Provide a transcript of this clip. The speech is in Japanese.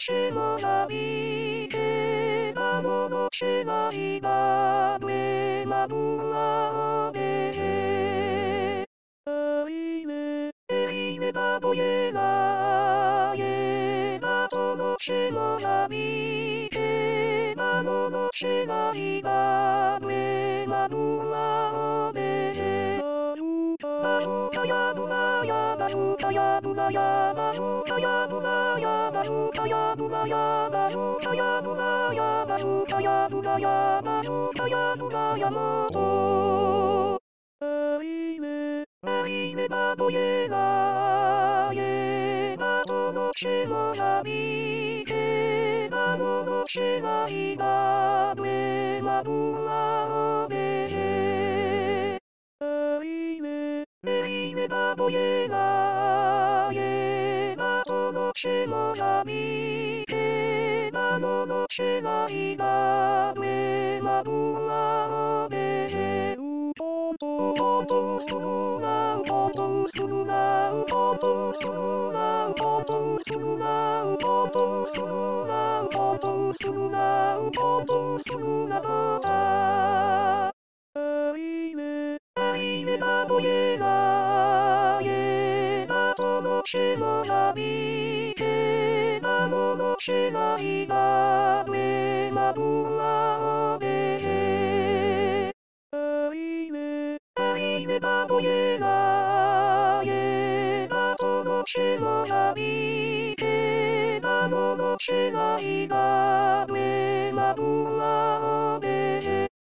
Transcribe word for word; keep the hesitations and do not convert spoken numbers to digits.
しもなびけばものしないが上まぶはおであいねえいねばぼえなえばとのしもなびけばものしないが上まぶはおでバルカヤブラヤバルカヤブラヤバルカヤブラヤバルカヤブラヤバルカヤブラヤバルカヤブラヤバルカヤブラヤもとあいねあいねばぼえなえばとのしもなびけばものしないが上まぶはおであいねえいねばぼえなえばとのしもなびけばものしないが上まぶはおでポトポトするなポトするなポトするなポトするなポトするなポトするなポトするなポタあいねあいねばぼえなえばとのしもなびけばものしないが上まぶはおであいねあいねばぼえなえばとのしもなびけばものしないが上まぶはおで